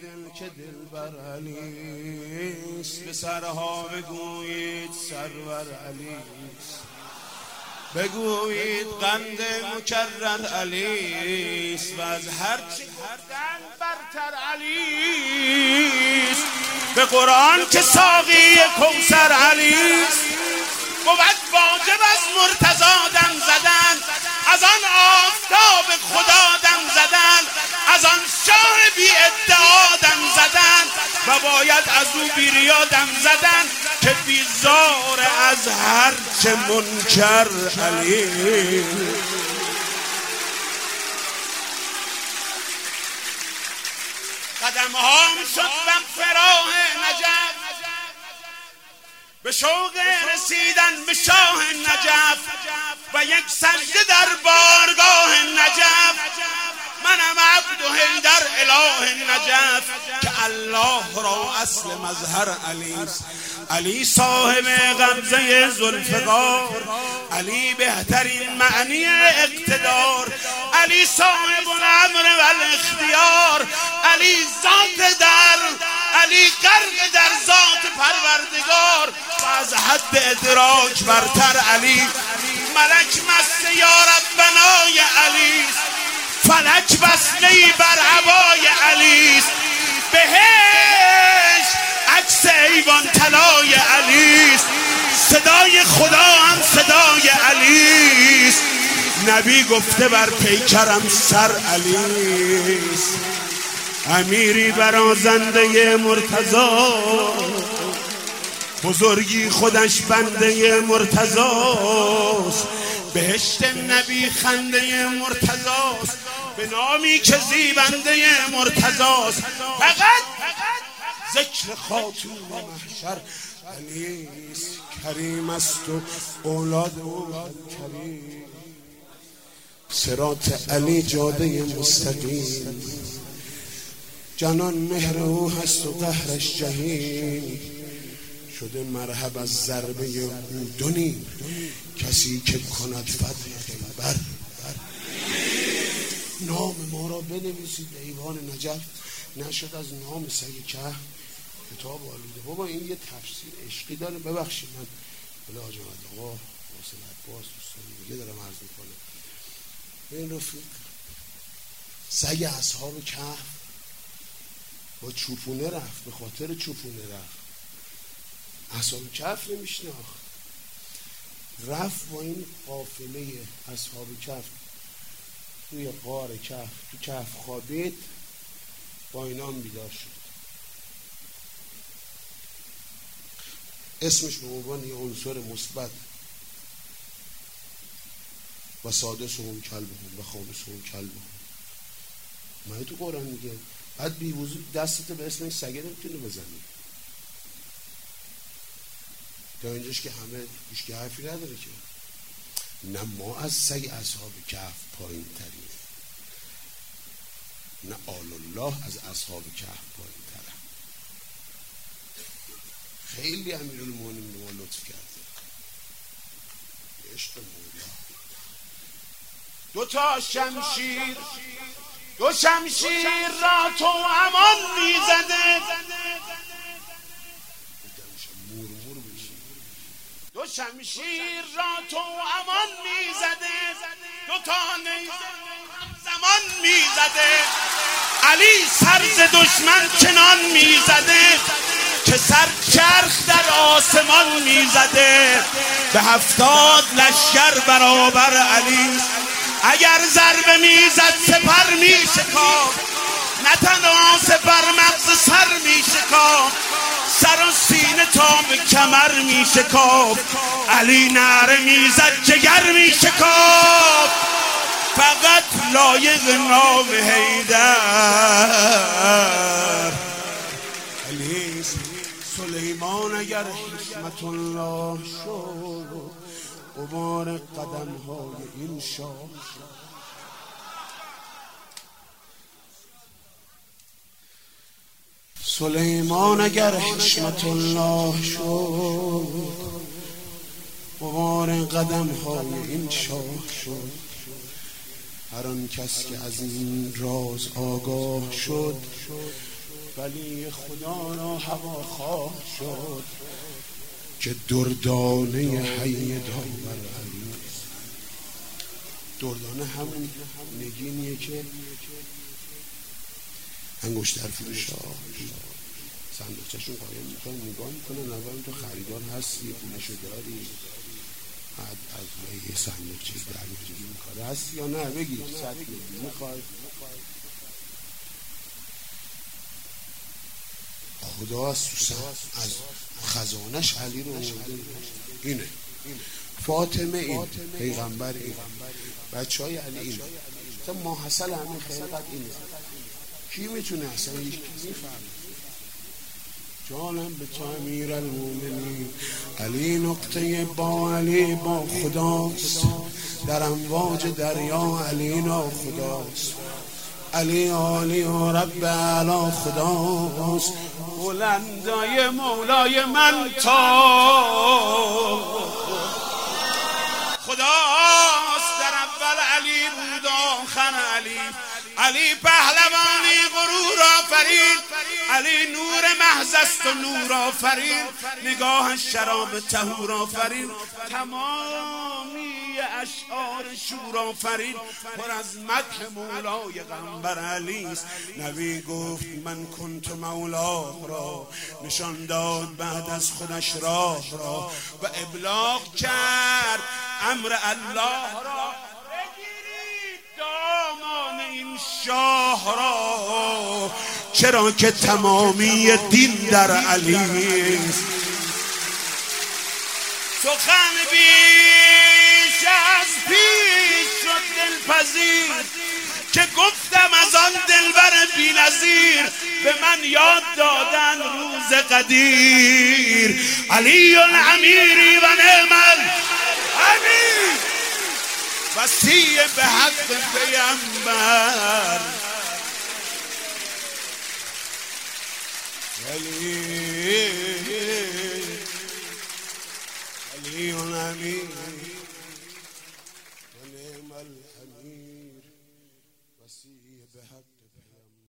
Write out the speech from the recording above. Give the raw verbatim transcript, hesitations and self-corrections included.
دل که دلبر علیست، به سرها بگویید سرور علیست، بگویید قند مکرر علیست و از هرچی قند برتر علیست. به قرآن که ساقی کوثر علیست، بود واجب از مرتضی دم زدن، از آن آفتاب خدا دم زدن، از آن شاه بی ادعا دم زدن و باید از او بیریا دم زدن که بیزار از هر چه منکر علی. قدم هام شد وقف راه نجف، به شوق رسیدن به شاه نجف و یک سجده در بارگاه نجف. منم عبد و حیدر اله نجف که الله را اصل مظهر علیست. علی صاحب غمزه ذوالفقار، علی بهترین معنی اقتدار، علی صاحب الامر و الاختیار، علی ذات در، علی غرق در ذات پروردگار و از حد ادراک برتر علی. ملک مست یا ربنای علیست، فلک بسمه‌ای بر هوای علیست، بهش عکس ایوان طلای علیست، صدای خدا هم صدای علیست، نبی گفته بر پیکرم سر علیست. امیری برازنده مرتضی، بزرگی خودش بنده مرتضاست، بهشت نبی خنده مرتضاست، به نامی که زیبنده مرتضاست. فقط ذکر خاتون محشر علیست، کریم است و اولاد او کریم. صراط علی جاده مستقیم، جنان مهر او هست و قهرش جهیم. شده مرحب از ضربه او دونی، کسی که کند فتح خیبر. نام ما را بنویسید به ایوان نجف، نشد از نام سگ کهف کتاب آلوده. بابا این یه تفسیر عشقی داره، ببخشید من بله حاج احمد آقا حسین عباس دوستان دیگه دارم عرض میکنم. این رفیق سگ اصحاب کهف با چوپونه رفت، به خاطر چوپونه رفت، اصحاب کهف نمیشناخت، رفت با این قافله اصحاب کهف توی غار کهف، تو کهف خوابید، با اینا هم بیدار شد. اسمش به عنوان یه عنصر مثبت و سادسهم کلبهم و خامسهم کلبهم ما تو قرآن میگه. بعد بی وضو دستت به اسم این سگه نمیتونه بزنی. تا اینجاش که همه هیچ که حرفی نداره که نه ما از سگ اصحاب کهف پایین تریم، نه آل الله از اصحاب کهف پایین تره. خیلی امیرالمومنین به ما لطف کرده، عشق مولا. دو تا شمشیر دو شمشیر را تو امان میزده، دو شمشیر را تو امان میزده، دو تا نیزه زمان میزده. علی سر ز دشمن چنان میزده که سر چرخ در آسمان میزده. به هفتاد لشکر برابر علی، اگر ضربه میزد سپر میشکافت، نه تنها سپر مغز سر میشکافت، سر و سینه تا به کمر میشکافت. علی نعره میزد جگر میشکافت، فقط لایق نام حیدر علی. سلیمان اگر حکمت الله شد، غبار قدم های این شاه شد. سلیمان اگر حکمت الله شد، غبار قدم های این شاه شد. هر آن کس که از این راز آگاه شد، ولی خدا را هوا خواه شد که دردانه حی داور علی. دردانه همون نگینیه که انگشتر فروش ها صندوقچه‌شون قایم میکنن، نگاه میکنن، نظرم تو خریدار هستی، پولشو داری، بعد از یه صندوقچه در میجوری این کار هستی یا نه، بگیر سطح میخوای. خدا از از خزانش علی رو اینه. فاطمه این، پیغمبر این، بچه های علی این، مثلا ماحصل همین خیلقت اینه. کی میتونه اصلا هیچ کی میفهمه؟ جانم به تو امیر المومنین. علی نقطه با علی با خداست، در امواج دریا علی نا خداست. علی عالی و رب علا خداست، بلندای مولای من تا خداست. در اول علی بود آخر علی. علی پهلوانی غرور آفرین، علی نور محض است و نور آفرین، نگاه شراب طهور آفرین، تمامی اشعار شور آفرین، پر از مدح مولای غنبر علی است. نبی گفت من کنت مولا را، نشان داد بعد از خودش راه را و ابلاغ کرد امر الله را. دامان این شاه را، چرا که تمامی دین در علی است. سخن بیش از پیش شد دلپذیر، که گفتم از آن دلبر بی‌نظیر، به من یاد دادن روز قدیر. علی الامیری و نعم الامیر، وصی به حق پیامبر. علی علی الامیر و نعم الامیر، وصی به حق